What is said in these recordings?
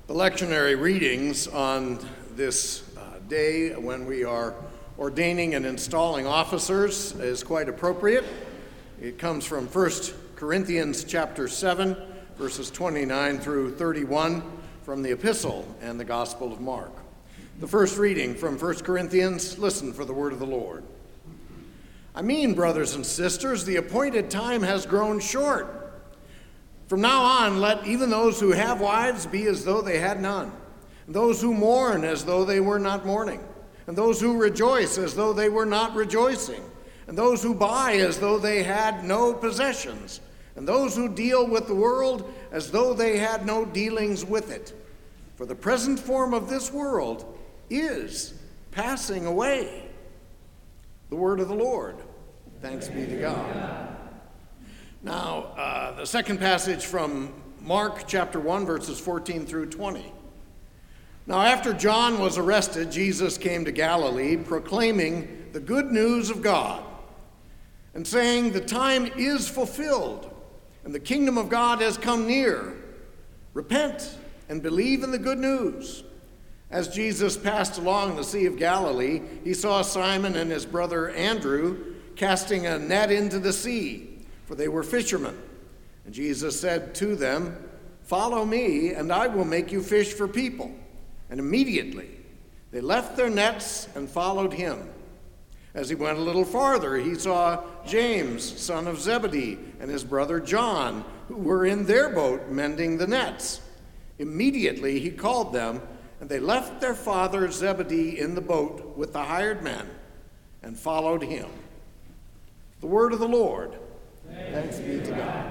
The lectionary readings on this day when we are ordaining and installing officers is quite appropriate. It comes from 1 Corinthians chapter 7, verses 29 through 31 from the Epistle and the Gospel of Mark. The first reading from 1 Corinthians, listen for the word of the Lord. I mean, brothers and sisters, the appointed time has grown short. From now on, let even those who have wives be as though they had none, and those who mourn as though they were not mourning, and those who rejoice as though they were not rejoicing, and those who buy as though they had no possessions, and those who deal with the world as though they had no dealings with it. For the present form of this world is passing away. The word of the Lord. Thanks be to God. Now, the second passage from Mark chapter 1, verses 14 through 20. Now, after John was arrested, Jesus came to Galilee, proclaiming the good news of God, and saying, the time is fulfilled, and the kingdom of God has come near. Repent and believe in the good news. As Jesus passed along the Sea of Galilee, he saw Simon and his brother Andrew casting a net into the sea, for they were fishermen. And Jesus said to them, follow me, and I will make you fish for people. And immediately they left their nets and followed him. As he went a little farther, he saw James, son of Zebedee, and his brother John, who were in their boat mending the nets. Immediately he called them, and they left their father Zebedee in the boat with the hired men and followed him. The word of the Lord. Thanks be to God.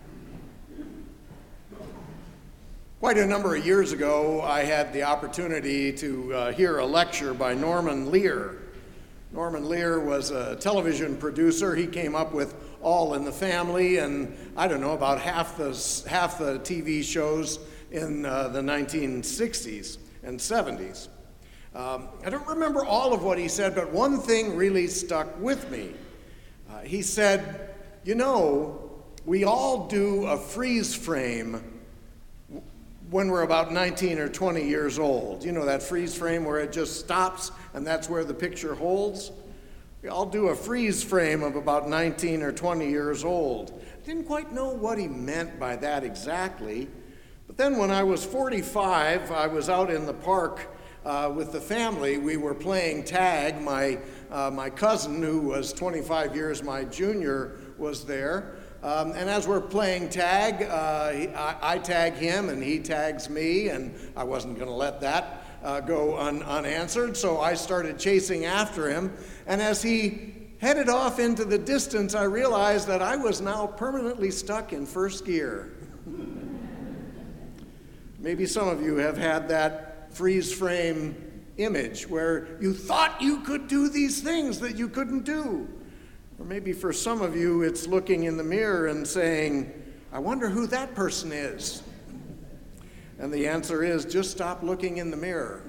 Quite a number of years ago, I had the opportunity to hear a lecture by Norman Lear. Norman Lear was a television producer. He came up with All in the Family and, I don't know, about half the TV shows in the 1960s and 70s. I don't remember all of what he said, but one thing really stuck with me. He said, you know, we all do a freeze frame when we're about 19 or 20 years old. You know, that freeze frame where it just stops and that's where the picture holds? We all do a freeze frame of about 19 or 20 years old. I didn't quite know what he meant by that exactly. But then when I was 45, I was out in the park with the family. We were playing tag. My cousin, who was 25 years my junior, was there. And as we're playing tag, I tag him and he tags me, and I wasn't going to let that go unanswered, so I started chasing after him. And as he headed off into the distance, I realized that I was now permanently stuck in first gear. Maybe some of you have had that freeze frame image where you thought you could do these things that you couldn't do. Or maybe for some of you, it's looking in the mirror and saying, I wonder who that person is. And the answer is, just stop looking in the mirror.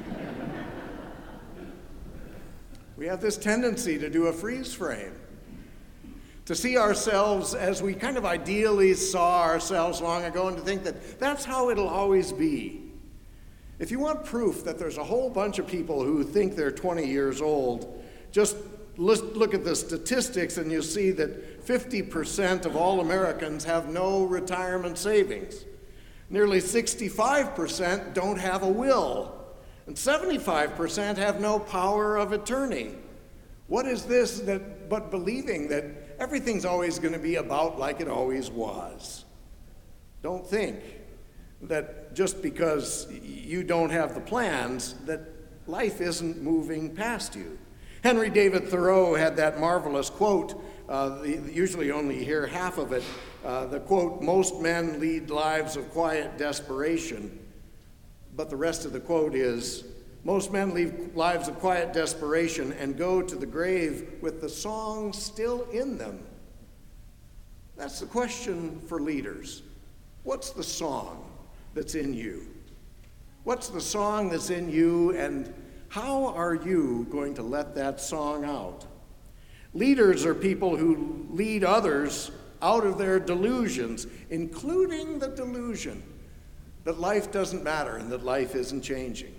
We have this tendency to do a freeze frame, to see ourselves as we kind of ideally saw ourselves long ago and to think that that's how it'll always be. If you want proof that there's a whole bunch of people who think they're 20 years old, just look at the statistics and you'll see that 50% of all Americans have no retirement savings. Nearly 65% don't have a will, and 75% have no power of attorney. What is this but believing that everything's always going to be about like it always was? Don't think that just because you don't have the plans, that life isn't moving past you. Henry David Thoreau had that marvelous quote, usually only hear half of it, the quote, most men lead lives of quiet desperation. But the rest of the quote is, most men lead lives of quiet desperation and go to the grave with the song still in them. That's the question for leaders. What's the song that's in you? What's the song that's in you, and how are you going to let that song out? Leaders are people who lead others out of their delusions, including the delusion that life doesn't matter and that life isn't changing.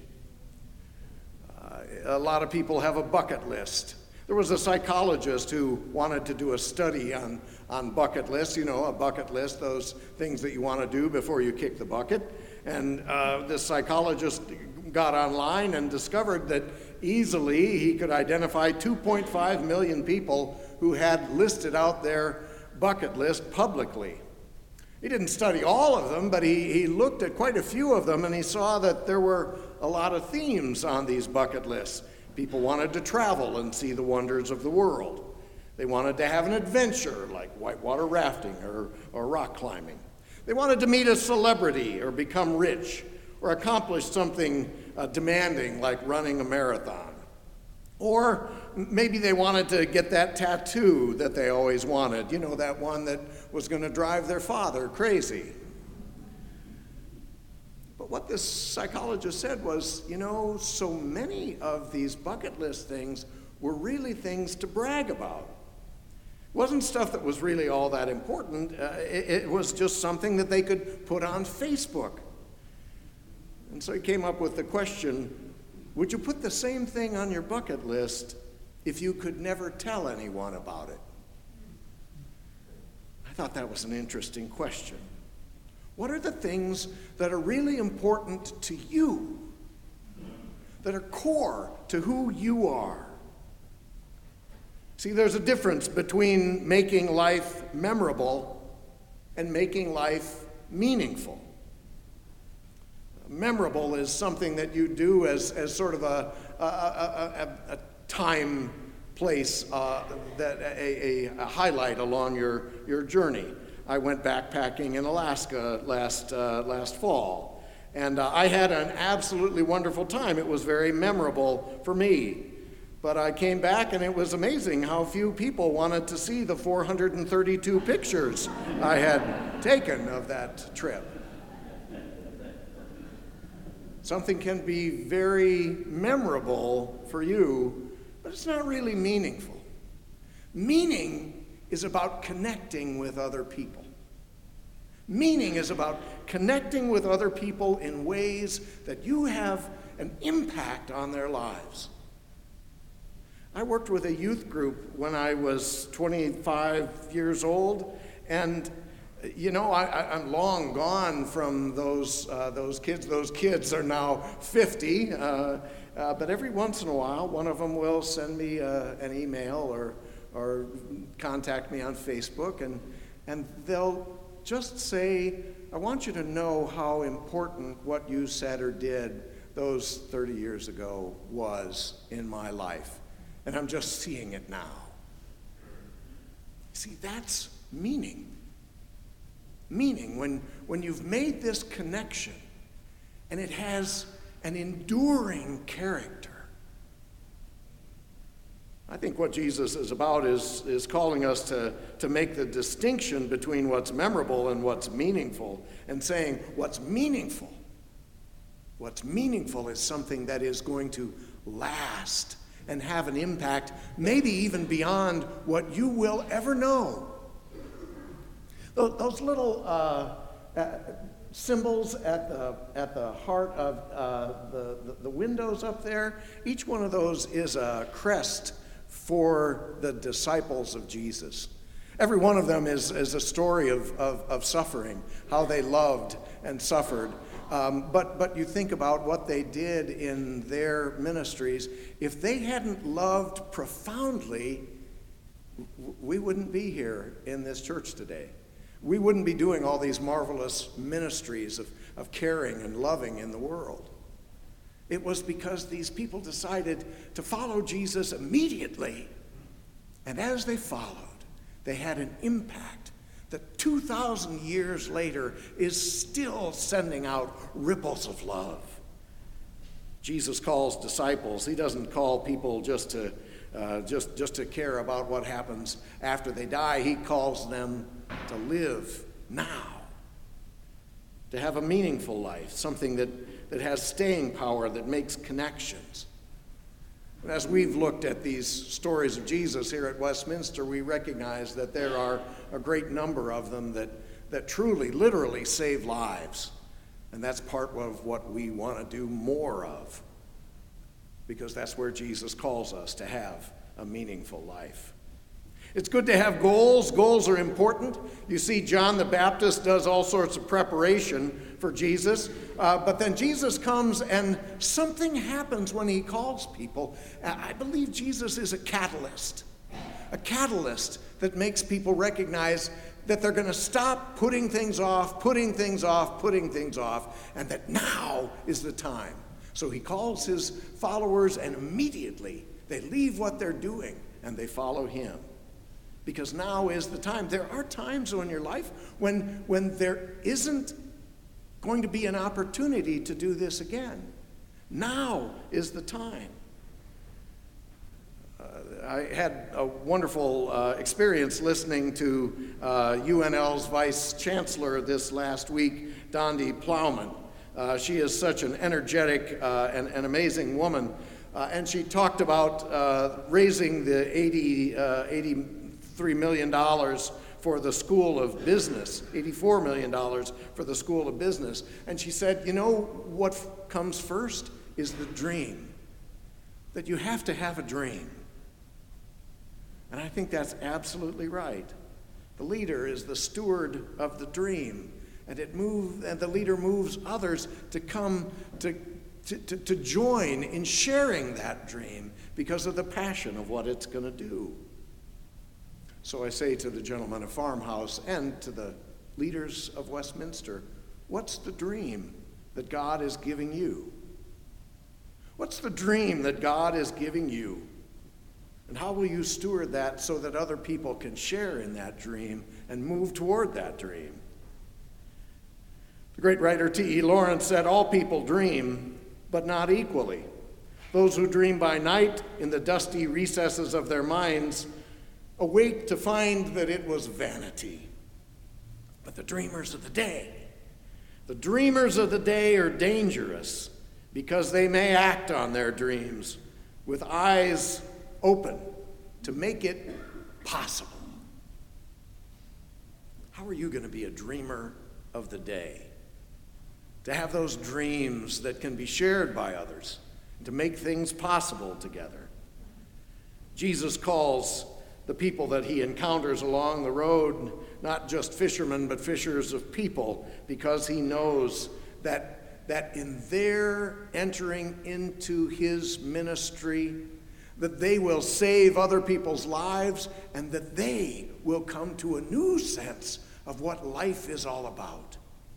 A lot of people have a bucket list. There was a psychologist who wanted to do a study on bucket lists. You know, a bucket list, those things that you want to do before you kick the bucket. And this psychologist got online and discovered that easily he could identify 2.5 million people who had listed out their bucket list publicly. He didn't study all of them, but he looked at quite a few of them, and he saw that there were a lot of themes on these bucket lists. People wanted to travel and see the wonders of the world. They wanted to have an adventure like whitewater rafting or rock climbing. They wanted to meet a celebrity or become rich or accomplish something demanding like running a marathon. Or maybe they wanted to get that tattoo that they always wanted, you know, that one that was going to drive their father crazy. But what this psychologist said was, you know, so many of these bucket list things were really things to brag about. It wasn't stuff that was really all that important. It was just something that they could put on Facebook. And so he came up with the question, would you put the same thing on your bucket list if you could never tell anyone about it? I thought that was an interesting question. What are the things that are really important to you, that are core to who you are? See, there's a difference between making life memorable and making life meaningful. Memorable is something that you do as sort of a time, place, a highlight along your journey. I went backpacking in Alaska last fall, and I had an absolutely wonderful time. It was very memorable for me. But I came back, and it was amazing how few people wanted to see the 432 pictures I had taken of that trip. Something can be very memorable for you, but it's not really meaningful. Meaning is about connecting with other people. Meaning is about connecting with other people in ways that you have an impact on their lives. I worked with a youth group when I was 25 years old, and you know, I'm long gone from those kids. Those kids are now 50, but every once in a while, one of them will send me an email or contact me on Facebook, and they'll just say, I want you to know how important what you said or did those 30 years ago was in my life, and I'm just seeing it now. See, that's meaning. Meaning, when you've made this connection and it has an enduring character. I think what Jesus is about is calling us to make the distinction between what's memorable and what's meaningful, and saying what's meaningful is something that is going to last and have an impact, maybe even beyond what you will ever know. Those little symbols at the heart of the windows up there, each one of those is a crest for the disciples of Jesus. Every one of them is a story of suffering, how they loved and suffered. But you think about what they did in their ministries. If they hadn't loved profoundly, we wouldn't be here in this church today. We wouldn't be doing all these marvelous ministries of caring and loving in the world. It was because these people decided to follow Jesus immediately. And as they followed, they had an impact that 2,000 years later is still sending out ripples of love. Jesus calls disciples. He doesn't call people just to care about what happens after they die. He calls them to live now, to have a meaningful life, something that has staying power, that makes connections. And as we've looked at these stories of Jesus here at Westminster, we recognize that there are a great number of them that truly, literally save lives. And that's part of what we want to do more of, because that's where Jesus calls us to have a meaningful life. It's good to have goals. Goals are important. You see, John the Baptist does all sorts of preparation for Jesus, but then Jesus comes and something happens when he calls people. I believe Jesus is a catalyst that makes people recognize that they're going to stop putting things off, and that now is the time. So he calls his followers, and immediately they leave what they're doing and they follow him. Because now is the time. There are times in your life when there isn't going to be an opportunity to do this again. Now is the time. I had a wonderful experience listening to UNL's Vice Chancellor this last week, Dondi Plowman. She is such an energetic and amazing woman. And she talked about raising the $83 million for the School of Business, $84 million for the School of Business. And she said, you know what comes first is the dream, that you have to have a dream. And I think that's absolutely right. The leader is the steward of the dream, and the leader moves others to come to join in sharing that dream because of the passion of what it's going to do. So I say to the gentlemen of Farmhouse and to the leaders of Westminster, what's the dream that God is giving you? What's the dream that God is giving you? And how will you steward that so that other people can share in that dream and move toward that dream? The great writer T.E. Lawrence said, all people dream, but not equally. Those who dream by night in the dusty recesses of their minds awake to find that it was vanity. But the dreamers of the day are dangerous because they may act on their dreams with eyes open to make it possible. How are you going to be a dreamer of the day? To have those dreams that can be shared by others, to make things possible together. Jesus calls the people that he encounters along the road not just fishermen, but fishers of people, because he knows that in their entering into his ministry, that they will save other people's lives and that they will come to a new sense of what life is all about.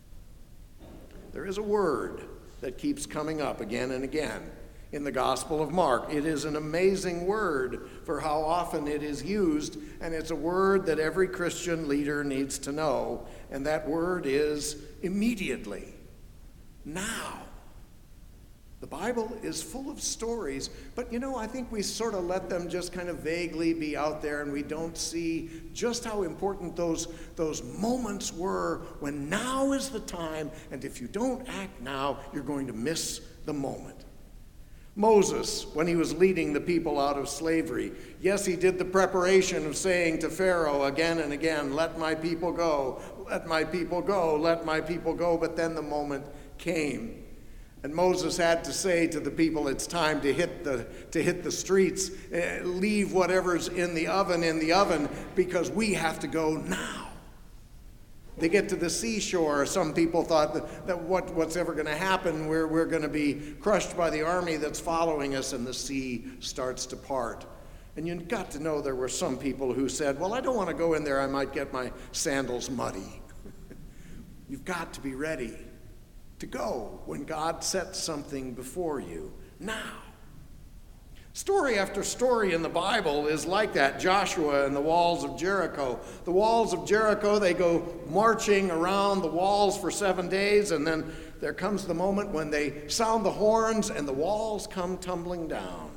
There is a word that keeps coming up again and again in the Gospel of Mark. It is an amazing word for how often it is used, and it's a word that every Christian leader needs to know, and that word is immediately. Now. The Bible is full of stories, but I think we sort of let them just kind of vaguely be out there, and we don't see just how important those moments were when now is the time, and if you don't act now, you're going to miss the moment. Moses, when he was leading the people out of slavery, yes, he did the preparation of saying to Pharaoh again and again, let my people go, let my people go, let my people go, but then the moment came. And Moses had to say to the people, it's time to hit the streets, leave whatever's in the oven, because we have to go now. They get to the seashore. Some people thought that what's ever going to happen, we're going to be crushed by the army that's following us, and the sea starts to part. And you got to know there were some people who said, well, I don't want to go in there. I might get my sandals muddy. You've got to be ready to go when God sets something before you now. Story after story in the Bible is like that. Joshua and the walls of Jericho. The walls of Jericho, they go marching around the walls for 7 days, and then there comes the moment when they sound the horns and the walls come tumbling down.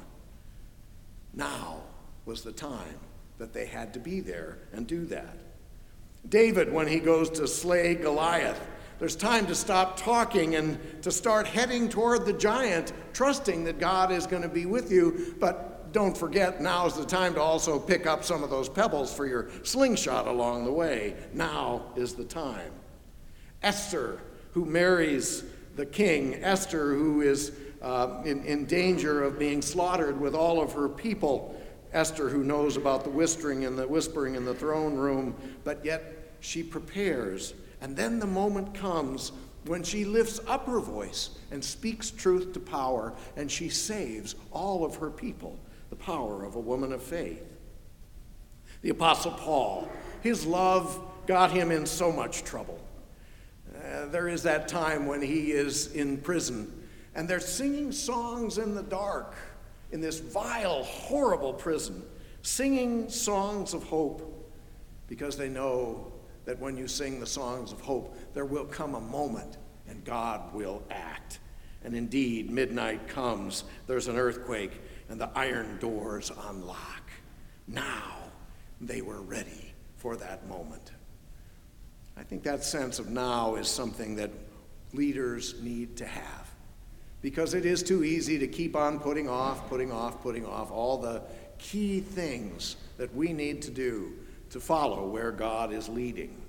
Now was the time that they had to be there and do that. David, when he goes to slay Goliath, there's time to stop talking and to start heading toward the giant, trusting that God is going to be with you. But don't forget, now's the time to also pick up some of those pebbles for your slingshot along the way. Now is the time. Esther, who marries the king, Esther, who is in danger of being slaughtered with all of her people, Esther, who knows about the whispering in the throne room, but yet she prepares. And then the moment comes when she lifts up her voice and speaks truth to power, and she saves all of her people, the power of a woman of faith. The Apostle Paul, his love got him in so much trouble. There is that time when he is in prison, and they're singing songs in the dark in this vile, horrible prison, singing songs of hope, because they know that when you sing the songs of hope, there will come a moment and God will act. And indeed, midnight comes, there's an earthquake, and the iron doors unlock. Now they were ready for that moment. I think that sense of now is something that leaders need to have, because it is too easy to keep on putting off all the key things that we need to do to follow where God is leading.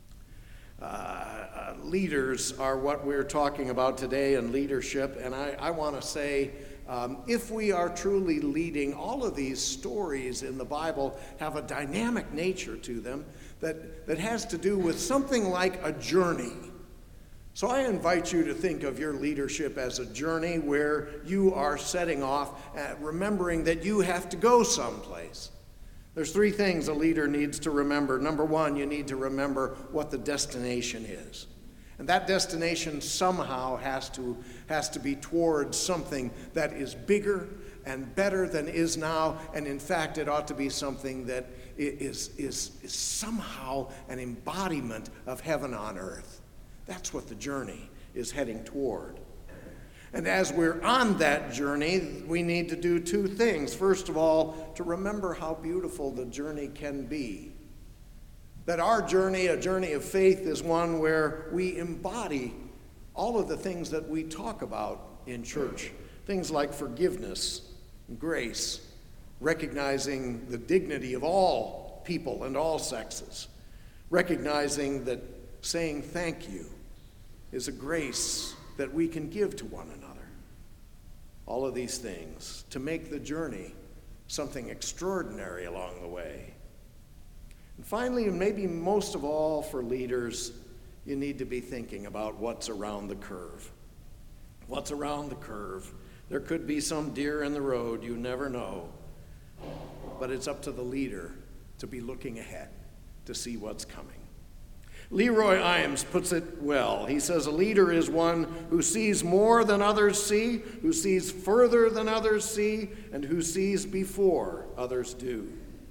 Leaders are what we're talking about today in leadership, and I want to say, if we are truly leading, all of these stories in the Bible have a dynamic nature to them that has to do with something like a journey. So I invite you to think of your leadership as a journey where you are setting off, remembering that you have to go someplace. There's three things a leader needs to remember. Number one, you need to remember what the destination is. And that destination somehow has to be towards something that is bigger and better than is now. And in fact, it ought to be something that is somehow an embodiment of heaven on earth. That's what the journey is heading toward. And as we're on that journey, we need to do two things. First of all, to remember how beautiful the journey can be. That our journey, a journey of faith, is one where we embody all of the things that we talk about in church. Things like forgiveness, grace, recognizing the dignity of all people and all sexes, recognizing that saying thank you is a grace that we can give to one another. All of these things to make the journey something extraordinary along the way. And finally, and maybe most of all for leaders, you need to be thinking about what's around the curve. What's around the curve? There could be some deer in the road, you never know. But it's up to the leader to be looking ahead to see what's coming. Leroy Imes puts it well. He says, a leader is one who sees more than others see, who sees further than others see, and who sees before others do.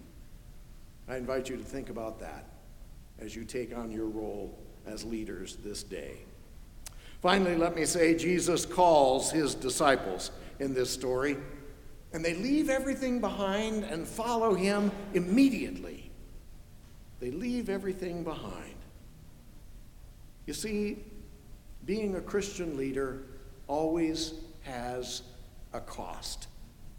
I invite you to think about that as you take on your role as leaders this day. Finally, let me say, Jesus calls his disciples in this story, and they leave everything behind and follow him immediately. They leave everything behind. You see, being a Christian leader always has a cost.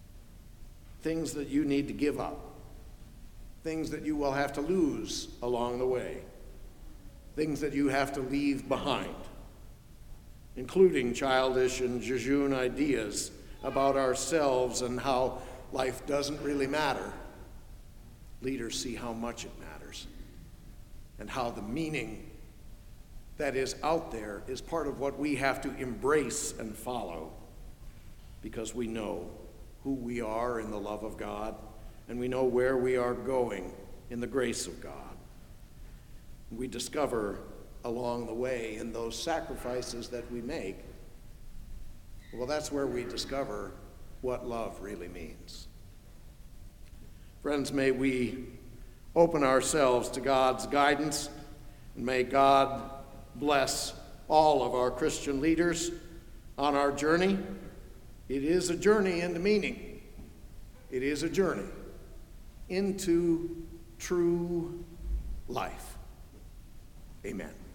Things that you need to give up. Things that you will have to lose along the way. Things that you have to leave behind, including childish and jejune ideas about ourselves and how life doesn't really matter. Leaders see how much it matters and how the meaning that is out there is part of what we have to embrace and follow, because we know who we are in the love of God, and we know where we are going in the grace of God. We discover along the way in those sacrifices that we make, well, that's where we discover what love really means. Friends, may we open ourselves to God's guidance, and may God bless all of our Christian leaders on our journey. It is a journey into meaning. It is a journey into true life. Amen.